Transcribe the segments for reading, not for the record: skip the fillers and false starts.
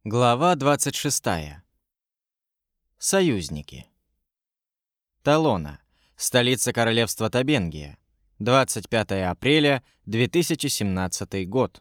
Глава 26. Союзники. Талона, столица королевства Табенгия. 25 апреля 2017 год.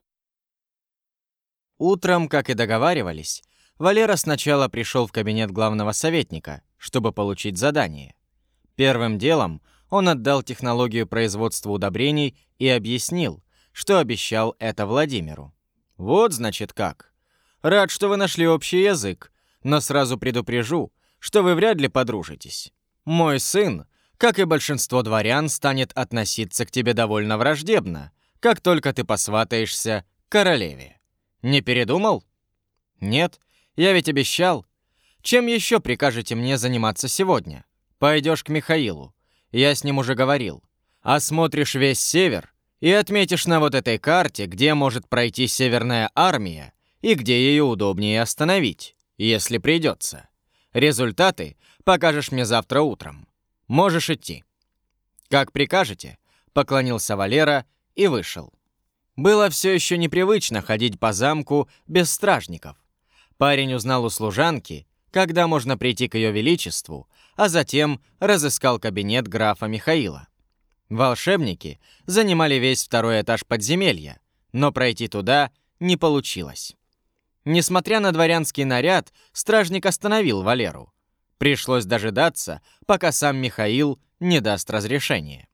Утром, как и договаривались, Валера сначала пришел в кабинет главного советника, чтобы получить задание. Первым делом он отдал технологию производства удобрений и объяснил, что обещал это Владимиру. Вот, значит, как. Рад, что вы нашли общий язык, но сразу предупрежу, что вы вряд ли подружитесь. Мой сын, как и большинство дворян, станет относиться к тебе довольно враждебно, как только ты посватаешься к королеве. Не передумал? Нет, я ведь обещал. Чем еще прикажете мне заниматься сегодня? Пойдешь к Михаилу. Я с ним уже говорил. Осмотришь весь север и отметишь на вот этой карте, где может пройти Северная армия, и где ее удобнее остановить, если придется. Результаты покажешь мне завтра утром. Можешь идти. Как прикажете, поклонился Валера и вышел. Было все еще непривычно ходить по замку без стражников. Парень узнал у служанки, когда можно прийти к ее величеству, а затем разыскал кабинет графа Михаила. Волшебники занимали весь второй этаж подземелья, но пройти туда не получилось. Несмотря на дворянский наряд, стражник остановил Валеру. Пришлось дожидаться, пока сам Михаил не даст разрешения.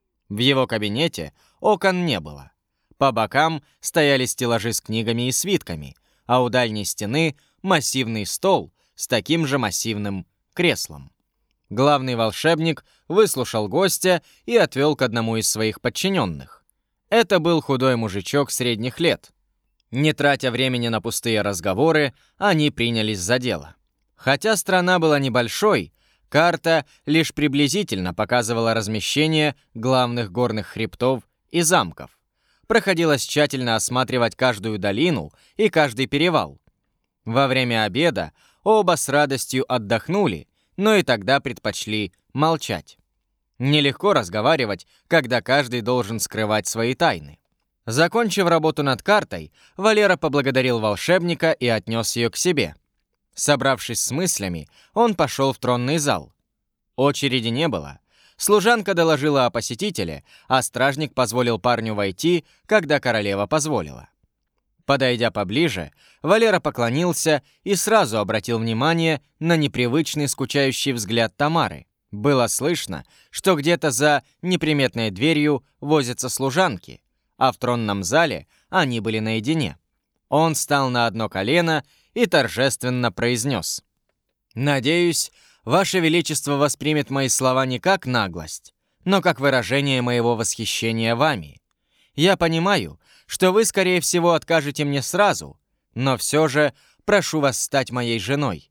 В его кабинете окон не было. По бокам стояли стеллажи с книгами и свитками, а у дальней стены массивный стол с таким же массивным креслом. Главный волшебник выслушал гостя и отвел к одному из своих подчиненных. Это был худой мужичок средних лет. Не тратя времени на пустые разговоры, они принялись за дело. Хотя страна была небольшой, карта лишь приблизительно показывала размещение главных горных хребтов и замков. Приходилось тщательно осматривать каждую долину и каждый перевал. Во время обеда оба с радостью отдохнули, но и тогда предпочли молчать. Нелегко разговаривать, когда каждый должен скрывать свои тайны. Закончив работу над картой, Валера поблагодарил волшебника и отнес ее к себе. Собравшись с мыслями, он пошел в тронный зал. Очереди не было. Служанка доложила о посетителе, а стражник позволил парню войти, когда королева позволила. Подойдя поближе, Валера поклонился и сразу обратил внимание на непривычный скучающий взгляд Тамары. Было слышно, что где-то за неприметной дверью возятся служанки, а в тронном зале они были наедине. Он встал на одно колено и торжественно произнес: «Надеюсь, Ваше Величество воспримет мои слова не как наглость, но как выражение моего восхищения вами. Я понимаю, что вы, скорее всего, откажете мне сразу, но все же прошу вас стать моей женой.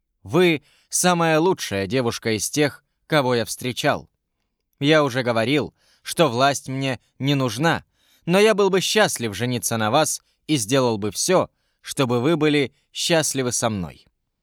Вы — самая лучшая девушка из тех, кого я встречал. Я уже говорил, что власть мне не нужна, но я был бы счастлив жениться на вас и сделал бы все, чтобы вы были счастливы со мной.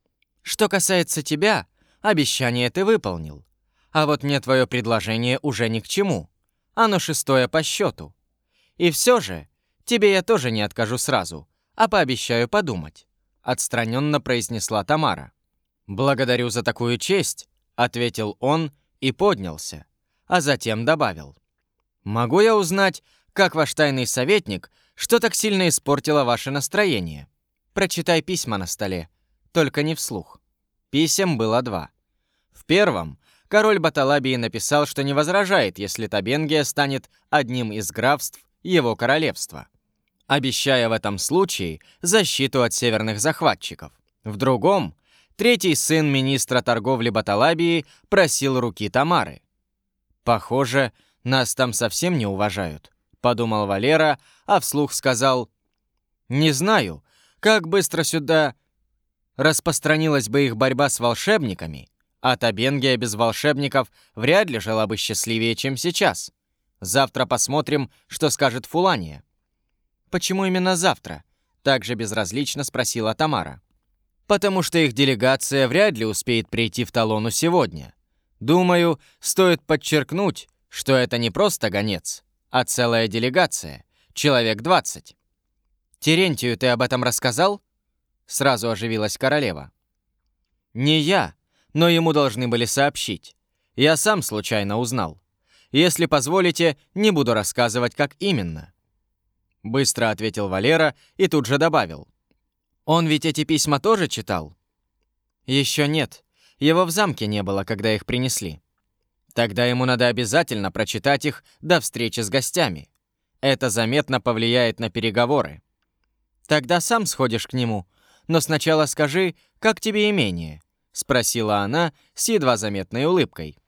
Что касается тебя, обещание ты выполнил. А вот мне твое предложение уже ни к чему. Оно 6-е по счету. И все же, тебе я тоже не откажу сразу, а пообещаю подумать», — отстраненно произнесла Тамара. «Благодарю за такую честь», — ответил он и поднялся, а затем добавил: «Могу я узнать, как ваш тайный советник, что так сильно испортило ваше настроение? Прочитай письма на столе, только не вслух». Писем было 2. В первом король Баталабии написал, что не возражает, если Табенгия станет одним из графств его королевства, обещая в этом случае защиту от северных захватчиков. В другом, третий сын министра торговли Баталабии просил руки Тамары. «Похоже, нас там совсем не уважают», — подумал Валера, а вслух сказал: «Не знаю, как быстро сюда распространилась бы их борьба с волшебниками, а Табенгия без волшебников вряд ли жила бы счастливее, чем сейчас. Завтра посмотрим, что скажет Фулания». «Почему именно завтра?» — также безразлично спросила Тамара. «Потому что их делегация вряд ли успеет прийти в Талону сегодня. Думаю, стоит подчеркнуть, что это не просто гонец, а целая делегация, человек 20. Терентию ты об этом рассказал?» Сразу оживилась королева. «Не я, но ему должны были сообщить. Я сам случайно узнал. Если позволите, не буду рассказывать, как именно». Быстро ответил Валера и тут же добавил. «Он ведь эти письма тоже читал?» «Еще нет. Его в замке не было, когда их принесли. Тогда ему надо обязательно прочитать их до встречи с гостями. Это заметно повлияет на переговоры. Тогда сам сходишь к нему, но сначала скажи, как тебе имение?» — спросила она с едва заметной улыбкой.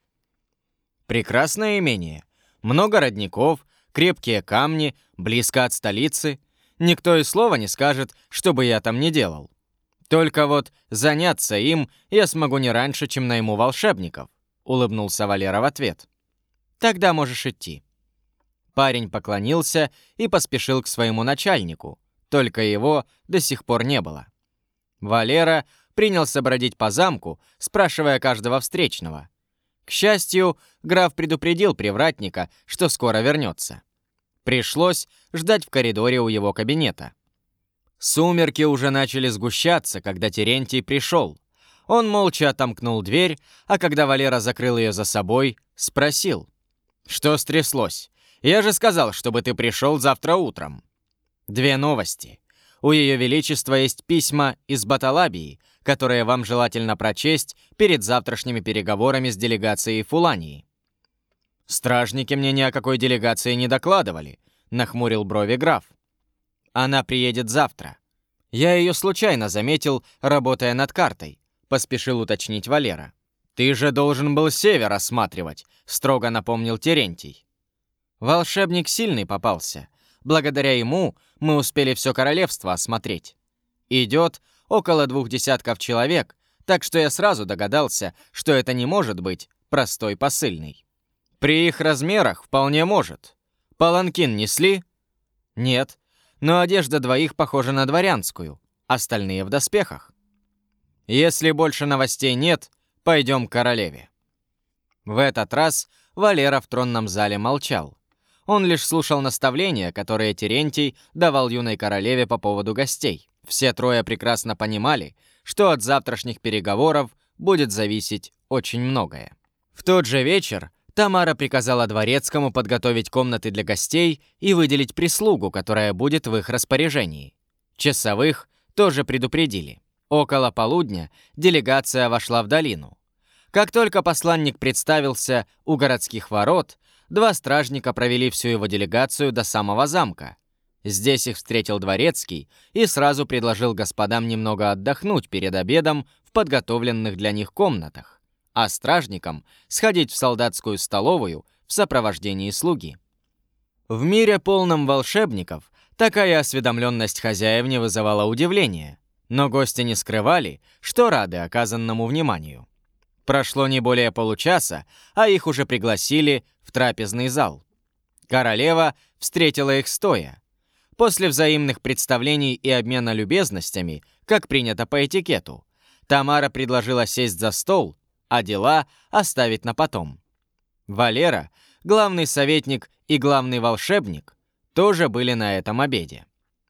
«Прекрасное имение. Много родников, крепкие камни, близко от столицы. Никто и слова не скажет, что бы я там не делал. Только вот заняться им я смогу не раньше, чем найму волшебников», — улыбнулся Валера в ответ. «Тогда можешь идти». Парень поклонился и поспешил к своему начальнику, только его до сих пор не было. Валера принялся бродить по замку, спрашивая каждого встречного. К счастью, граф предупредил привратника, что скоро вернется. Пришлось ждать в коридоре у его кабинета. Сумерки уже начали сгущаться, когда Терентий пришел. Он молча отомкнул дверь, а когда Валера закрыл ее за собой, спросил: «Что стряслось? Я же сказал, чтобы ты пришел завтра утром». «Две новости. У Ее Величества есть письма из Баталабии, которые вам желательно прочесть перед завтрашними переговорами с делегацией Фулании». «Стражники мне ни о какой делегации не докладывали», — нахмурил брови граф. «Она приедет завтра. Я ее случайно заметил, работая над картой», — поспешил уточнить Валера. «Ты же должен был север осматривать», — строго напомнил Терентий. «Волшебник сильный попался. Благодаря ему мы успели все королевство осмотреть. Идет около 20 человек, так что я сразу догадался, что это не может быть простой посыльный. При их размерах вполне может. Паланкин несли?» «Нет, но одежда двоих похожа на дворянскую, остальные в доспехах». «Если больше новостей нет, пойдем к королеве». В этот раз Валера в тронном зале молчал. Он лишь слушал наставления, которые Терентий давал юной королеве по поводу гостей. Все трое прекрасно понимали, что от завтрашних переговоров будет зависеть очень многое. В тот же вечер Тамара приказала дворецкому подготовить комнаты для гостей и выделить прислугу, которая будет в их распоряжении. Часовых тоже предупредили. Около полудня делегация вошла в долину. Как только посланник представился у городских ворот, два стражника провели всю его делегацию до самого замка. Здесь их встретил дворецкий и сразу предложил господам немного отдохнуть перед обедом в подготовленных для них комнатах, а стражникам сходить в солдатскую столовую в сопровождении слуги. В мире, полном волшебников, такая осведомленность хозяев не вызывала удивления, но гости не скрывали, что рады оказанному вниманию. Прошло не более получаса, а их уже пригласили в трапезный зал. Королева встретила их стоя. После взаимных представлений и обмена любезностями, как принято по этикету, Тамара предложила сесть за стол, а дела оставить на потом. Валера, главный советник и главный волшебник, тоже были на этом обеде.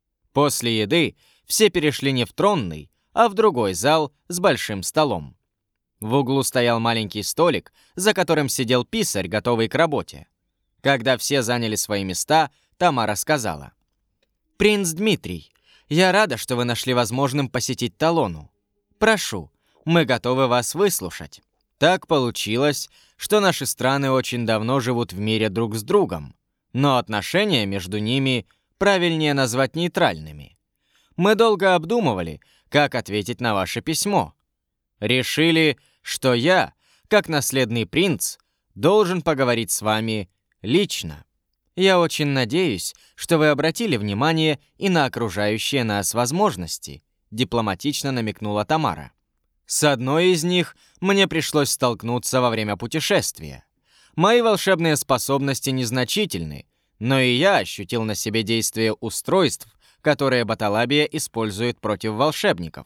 После еды все перешли не в тронный, а в другой зал с большим столом. В углу стоял маленький столик, за которым сидел писарь, готовый к работе. Когда все заняли свои места, Тамара сказала: «Принц Дмитрий, я рада, что вы нашли возможным посетить Талону. Прошу, мы готовы вас выслушать». Так получилось, что наши страны очень давно живут в мире друг с другом, но отношения между ними правильнее назвать нейтральными. Мы долго обдумывали, как ответить на ваше письмо. Решили, что я, как наследный принц, должен поговорить с вами лично. Я очень надеюсь, что вы обратили внимание и на окружающие нас возможности, дипломатично намекнула Тамара. С одной из них мне пришлось столкнуться во время путешествия. Мои волшебные способности незначительны, но и я ощутил на себе действие устройств, которые Баталабия использует против волшебников.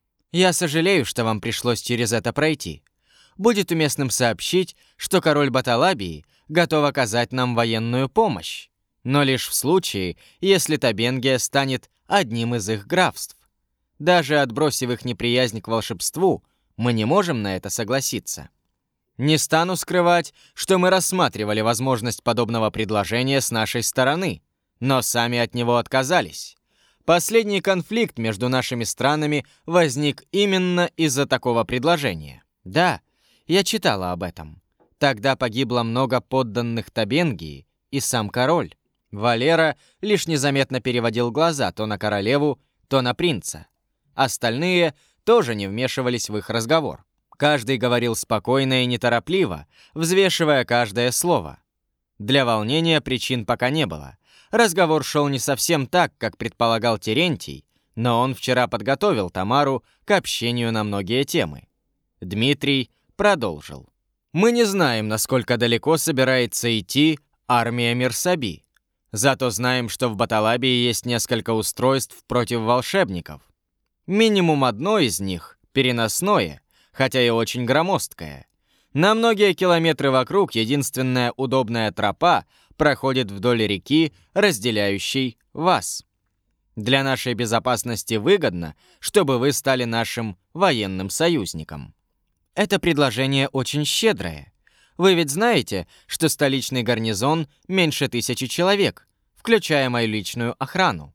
Я сожалею, что вам пришлось через это пройти. Будет уместным сообщить, что король Баталабии готов оказать нам военную помощь, но лишь в случае, если Табенгия станет одним из их графств. Даже отбросив их неприязнь к волшебству, мы не можем на это согласиться. Не стану скрывать, что мы рассматривали возможность подобного предложения с нашей стороны, но сами от него отказались. Последний конфликт между нашими странами возник именно из-за такого предложения. Да, я читала об этом. Тогда погибло много подданных Табенгии и сам король. Валера лишь незаметно переводил глаза то на королеву, то на принца. Остальные тоже не вмешивались в их разговор. Каждый говорил спокойно и неторопливо, взвешивая каждое слово. Для волнения причин пока не было. Разговор шел не совсем так, как предполагал Терентий, но он вчера подготовил Тамару к общению на многие темы. Дмитрий продолжил. «Мы не знаем, насколько далеко собирается идти армия Мирсаби. Зато знаем, что в Баталабии есть несколько устройств против волшебников. Минимум одно из них — переносное, хотя и очень громоздкое. На многие километры вокруг единственная удобная тропа проходит вдоль реки, разделяющей вас. Для нашей безопасности выгодно, чтобы вы стали нашим военным союзником». Это предложение очень щедрое. Вы ведь знаете, что столичный гарнизон меньше 1000 человек, включая мою личную охрану.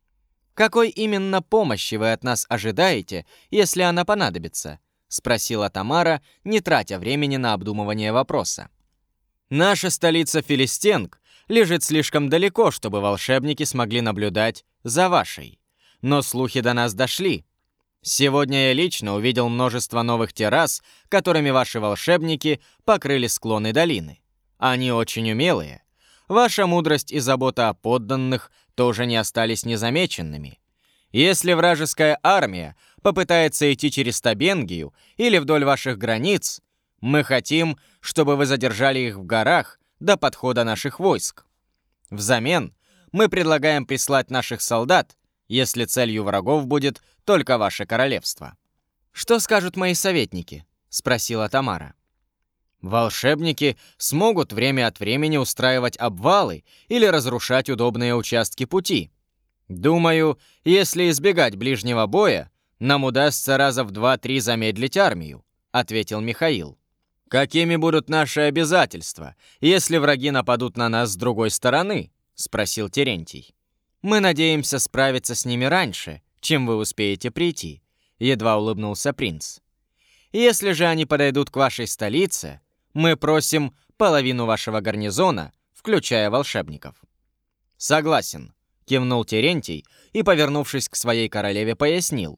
«Какой именно помощи вы от нас ожидаете, если она понадобится?» — спросила Тамара, не тратя времени на обдумывание вопроса. «Наша столица Филистенг лежит слишком далеко, чтобы волшебники смогли наблюдать за вашей. Но слухи до нас дошли. Сегодня я лично увидел множество новых террас, которыми ваши волшебники покрыли склоны долины. Они очень умелые. Ваша мудрость и забота о подданных тоже не остались незамеченными. Если вражеская армия попытается идти через Табенгию или вдоль ваших границ, мы хотим, чтобы вы задержали их в горах до подхода наших войск. Взамен мы предлагаем прислать наших солдат, если целью врагов будет только ваше королевство». «Что скажут мои советники?» — спросила Тамара. «Волшебники смогут время от времени устраивать обвалы или разрушать удобные участки пути. Думаю, если избегать ближнего боя, нам удастся раза в 2-3 замедлить армию», — ответил Михаил. «Какими будут наши обязательства, если враги нападут на нас с другой стороны?» — спросил Терентий. «Мы надеемся справиться с ними раньше, чем вы успеете прийти», — едва улыбнулся принц. «Если же они подойдут к вашей столице, мы просим половину вашего гарнизона, включая волшебников». «Согласен», — кивнул Терентий и, повернувшись к своей королеве, пояснил.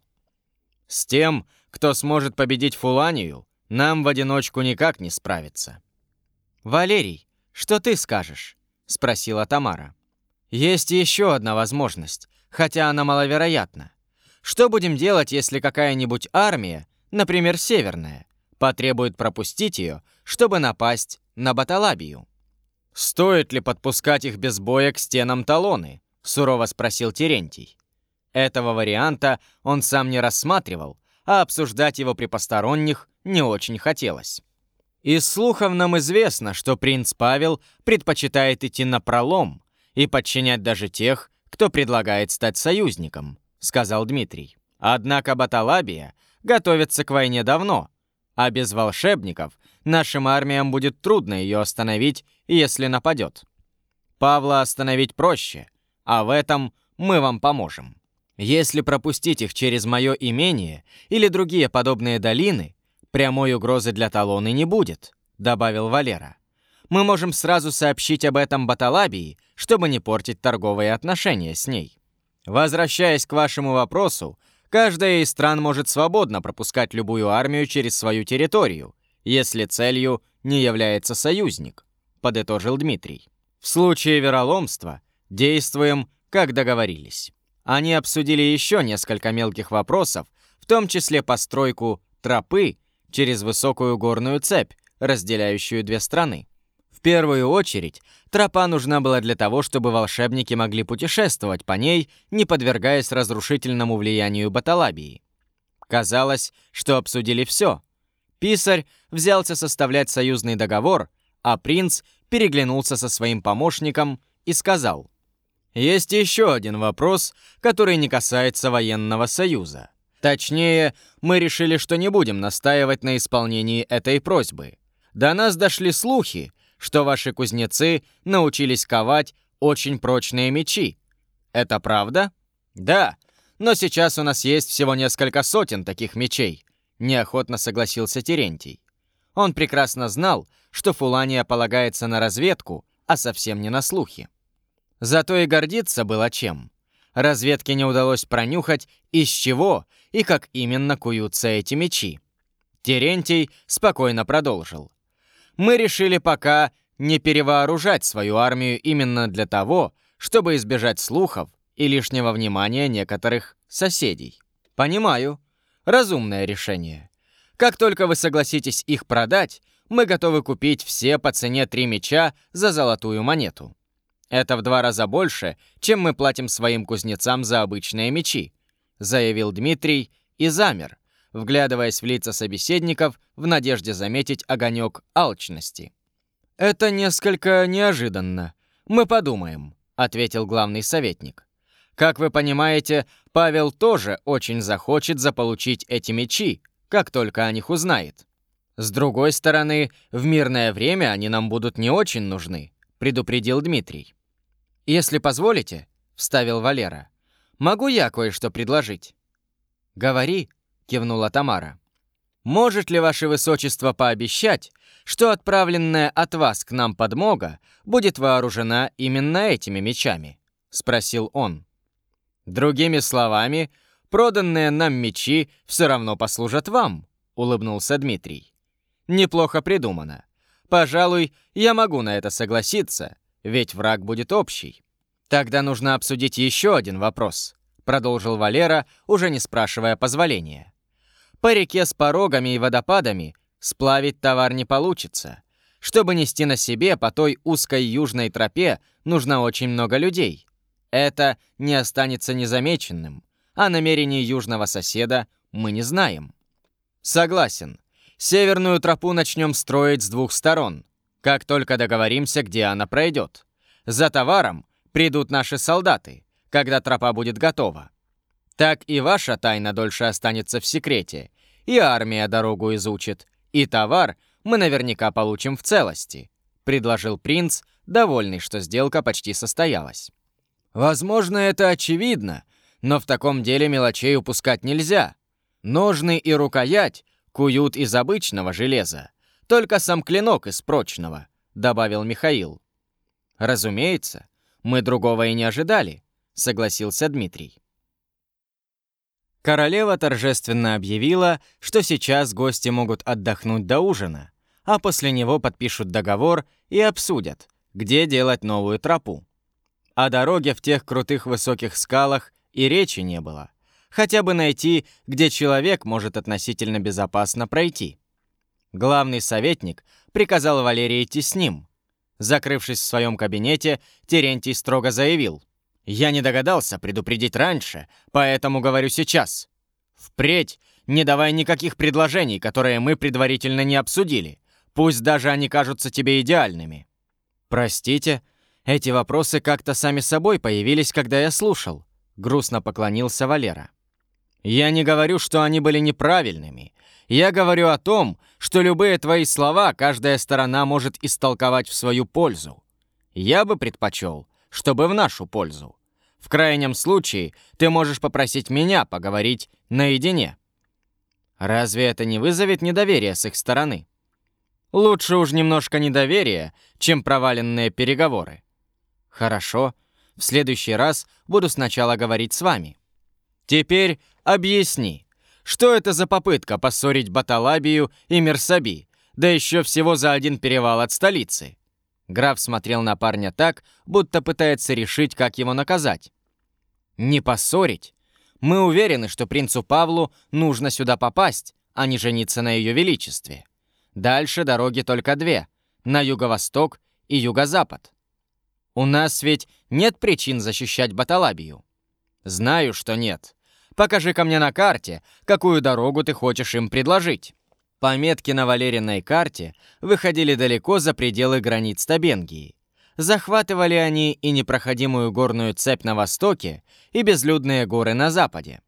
«С тем, кто сможет победить Фуланию, нам в одиночку никак не справиться». «Валерий, что ты скажешь?» — спросила Тамара. «Есть еще одна возможность, хотя она маловероятна. Что будем делать, если какая-нибудь армия, например, северная, потребует пропустить ее, чтобы напасть на Баталабию?» «Стоит ли подпускать их без боя к стенам Талоны?» — сурово спросил Терентий. Этого варианта он сам не рассматривал, а обсуждать его при посторонних не очень хотелось. Из слухов нам известно, что принц Павел предпочитает идти напролом и подчинять даже тех, кто предлагает стать союзником, сказал Дмитрий. Однако Баталабия готовится к войне давно, а без волшебников нашим армиям будет трудно ее остановить, если нападет. Павла остановить проще, а в этом мы вам поможем. Если пропустить их через мое имение или другие подобные долины, прямой угрозы для Талоны не будет, добавил Валера. Мы можем сразу сообщить об этом Баталабии, чтобы не портить торговые отношения с ней. Возвращаясь к вашему вопросу, каждая из стран может свободно пропускать любую армию через свою территорию, если целью не является союзник, подытожил Дмитрий. В случае вероломства действуем, как договорились. Они обсудили еще несколько мелких вопросов, в том числе постройку тропы через высокую горную цепь, разделяющую две страны. В первую очередь, тропа нужна была для того, чтобы волшебники могли путешествовать по ней, не подвергаясь разрушительному влиянию Баталабии. Казалось, что обсудили все. Писарь взялся составлять союзный договор, а принц переглянулся со своим помощником и сказал: «Есть еще один вопрос, который не касается военного союза. Точнее, мы решили, что не будем настаивать на исполнении этой просьбы. До нас дошли слухи, что ваши кузнецы научились ковать очень прочные мечи. Это правда? Да, но сейчас у нас есть всего несколько сотен таких мечей, неохотно согласился Терентий. Он прекрасно знал, что Фулания полагается на разведку, а совсем не на слухи. Зато и гордиться было чем. Разведке не удалось пронюхать, из чего и как именно куются эти мечи. Терентий спокойно продолжил. Мы решили пока не перевооружать свою армию именно для того, чтобы избежать слухов и лишнего внимания некоторых соседей. Понимаю. Разумное решение. Как только вы согласитесь их продать, мы готовы купить все по цене 3 меча за золотую монету. Это в 2 раза больше, чем мы платим своим кузнецам за обычные мечи, заявил Дмитрий и замер, вглядываясь в лица собеседников в надежде заметить огонек алчности. «Это несколько неожиданно. Мы подумаем», — ответил главный советник. «Как вы понимаете, Павел тоже очень захочет заполучить эти мечи, как только о них узнает. С другой стороны, в мирное время они нам будут не очень нужны», — предупредил Дмитрий. «Если позволите», — вставил Валера, — «могу я кое-что предложить?» «Говори», — кивнула Тамара. «Может ли ваше высочество пообещать, что отправленная от вас к нам подмога будет вооружена именно этими мечами?» — спросил он. «Другими словами, проданные нам мечи все равно послужат вам», — улыбнулся Дмитрий. «Неплохо придумано. Пожалуй, я могу на это согласиться, ведь враг будет общий. Тогда нужно обсудить еще один вопрос», — продолжил Валера, уже не спрашивая позволения. «По реке с порогами и водопадами сплавить товар не получится. Чтобы нести на себе по той узкой южной тропе, нужно очень много людей. Это не останется незамеченным, а намерений южного соседа мы не знаем». «Согласен. Северную тропу начнем строить с 2 сторон, как только договоримся, где она пройдет. За товаром придут наши солдаты, когда тропа будет готова. Так и ваша тайна дольше останется в секрете, и армия дорогу изучит, и товар мы наверняка получим в целости», — предложил принц, довольный, что сделка почти состоялась. «Возможно, это очевидно, но в таком деле мелочей упускать нельзя. Ножны и рукоять куют из обычного железа, только сам клинок из прочного», — добавил Михаил. «Разумеется, мы другого и не ожидали», — согласился Дмитрий. Королева торжественно объявила, что сейчас гости могут отдохнуть до ужина, а после него подпишут договор и обсудят, где делать новую тропу. О дороге в тех крутых высоких скалах и речи не было. Хотя бы найти, где человек может относительно безопасно пройти. Главный советник приказал Валерии идти с ним. Закрывшись в своем кабинете, Терентий строго заявил: «Я не догадался предупредить раньше, поэтому говорю сейчас. Впредь не давай никаких предложений, которые мы предварительно не обсудили, пусть даже они кажутся тебе идеальными». «Простите, эти вопросы как-то сами собой появились, когда я слушал», — грустно поклонился Валера. «Я не говорю, что они были неправильными. Я говорю о том, что любые твои слова каждая сторона может истолковать в свою пользу. Я бы предпочел, чтобы в нашу пользу. В крайнем случае, ты можешь попросить меня поговорить наедине». «Разве это не вызовет недоверия с их стороны?» «Лучше уж немножко недоверия, чем проваленные переговоры». «Хорошо, в следующий раз буду сначала говорить с вами. Теперь объясни, что это за попытка поссорить Баталабию и Мерсаби, да еще всего за один перевал от столицы?» Граф смотрел на парня так, будто пытается решить, как его наказать. «Не поссорить. Мы уверены, что принцу Павлу нужно сюда попасть, а не жениться на ее величестве. Дальше дороги только 2 — на юго-восток и юго-запад. У нас ведь нет причин защищать Баталабию». «Знаю, что нет. Покажи-ка мне на карте, какую дорогу ты хочешь им предложить». Пометки на Валериной карте выходили далеко за пределы границ Табенгии. Захватывали они и непроходимую горную цепь на востоке, и безлюдные горы на западе.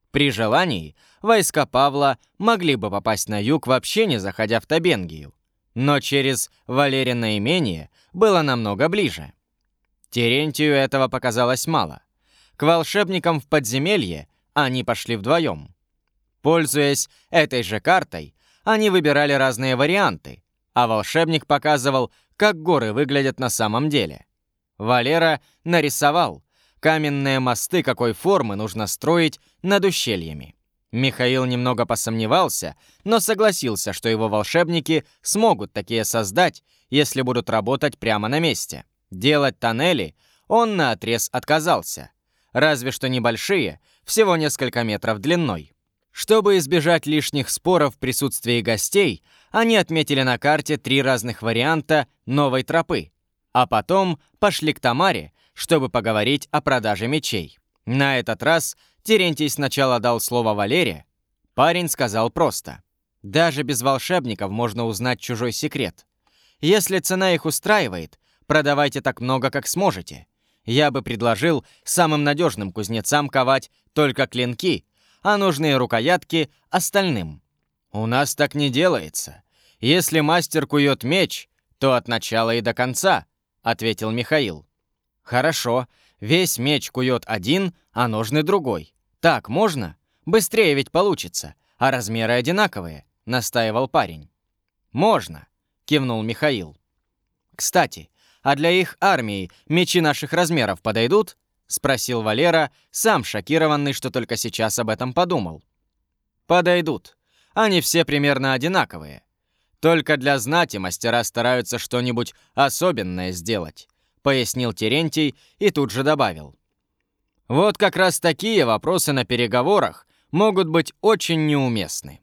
При желании войска Павла могли бы попасть на юг, вообще не заходя в Табенгию, но через Валерино имение было намного ближе. Терентию этого показалось мало. К волшебникам в подземелье они пошли вдвоем. Пользуясь этой же картой, они выбирали разные варианты, а волшебник показывал, как горы выглядят на самом деле. Валера нарисовал каменные мосты, какой формы нужно строить над ущельями. Михаил немного посомневался, но согласился, что его волшебники смогут такие создать, если будут работать прямо на месте. Делать тоннели он наотрез отказался, разве что небольшие, всего несколько метров длиной. Чтобы избежать лишних споров в присутствии гостей, они отметили на карте 3 разных варианта новой тропы, а потом пошли к Тамаре, чтобы поговорить о продаже мечей. На этот раз Терентий сначала дал слово Валере. Парень сказал просто: «Даже без волшебников можно узнать чужой секрет. Если цена их устраивает, продавайте так много, как сможете. Я бы предложил самым надежным кузнецам ковать только клинки, а нужные рукоятки — остальным. У нас так не делается. Если мастер кует меч, то от начала и до конца», — ответил Михаил. «Хорошо, весь меч кует один, а ножны другой. Так можно? Быстрее ведь получится, а размеры одинаковые», — настаивал парень. «Можно», — кивнул Михаил. «Кстати, а для их армии мечи наших размеров подойдут?» — спросил Валера, сам шокированный, что только сейчас об этом подумал. «Подойдут. Они все примерно одинаковые. Только для знати мастера стараются что-нибудь особенное сделать», — пояснил Терентий и тут же добавил. «Вот как раз такие вопросы на переговорах могут быть очень неуместны».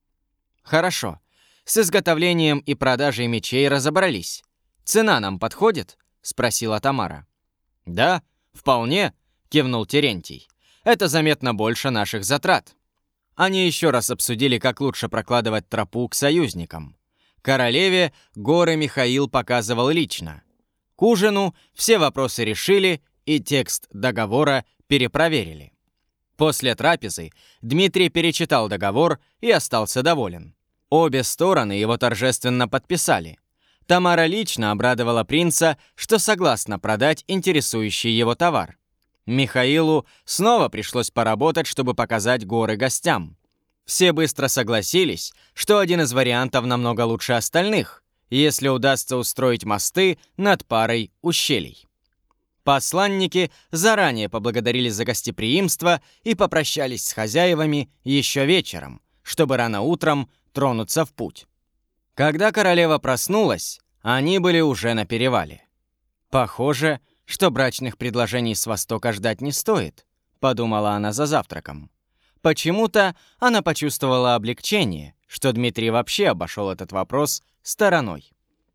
«Хорошо. С изготовлением и продажей мечей разобрались. Цена нам подходит?» — спросила Тамара. «Да, вполне», — кивнул Терентий. «Это заметно больше наших затрат». Они еще раз обсудили, как лучше прокладывать тропу к союзникам. Королеве горы Михаил показывал лично. К ужину все вопросы решили и текст договора перепроверили. После трапезы Дмитрий перечитал договор и остался доволен. Обе стороны его торжественно подписали. Тамара лично обрадовала принца, что согласна продать интересующий его товар. Михаилу снова пришлось поработать, чтобы показать горы гостям. Все быстро согласились, что один из вариантов намного лучше остальных, если удастся устроить мосты над парой ущелий. Посланники заранее поблагодарили за гостеприимство и попрощались с хозяевами еще вечером, чтобы рано утром тронуться в путь. Когда королева проснулась, они были уже на перевале. «Похоже, что брачных предложений с Востока ждать не стоит», — подумала она за завтраком. Почему-то она почувствовала облегчение, что Дмитрий вообще обошел этот вопрос стороной.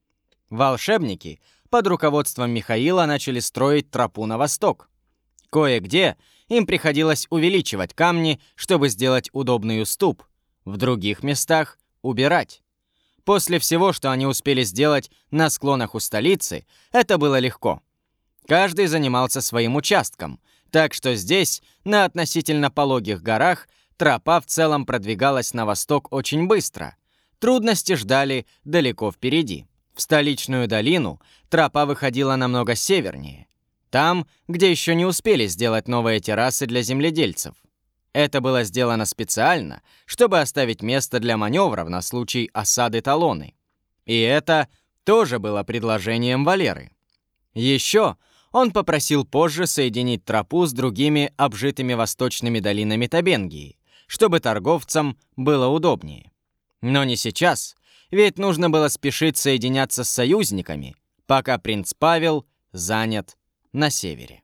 Волшебники под руководством Михаила начали строить тропу на восток. Кое-где им приходилось увеличивать камни, чтобы сделать удобный уступ, в других местах — убирать. После всего, что они успели сделать на склонах у столицы, это было легко. Каждый занимался своим участком, так что здесь, на относительно пологих горах, тропа в целом продвигалась на восток очень быстро. Трудности ждали далеко впереди. В столичную долину тропа выходила намного севернее. Там, где еще не успели сделать новые террасы для земледельцев. Это было сделано специально, чтобы оставить место для маневров на случай осады Талоны. И это тоже было предложением Валеры. Еще он попросил позже соединить тропу с другими обжитыми восточными долинами Табенгии, чтобы торговцам было удобнее. Но не сейчас, ведь нужно было спешить соединяться с союзниками, пока принц Павел занят на севере.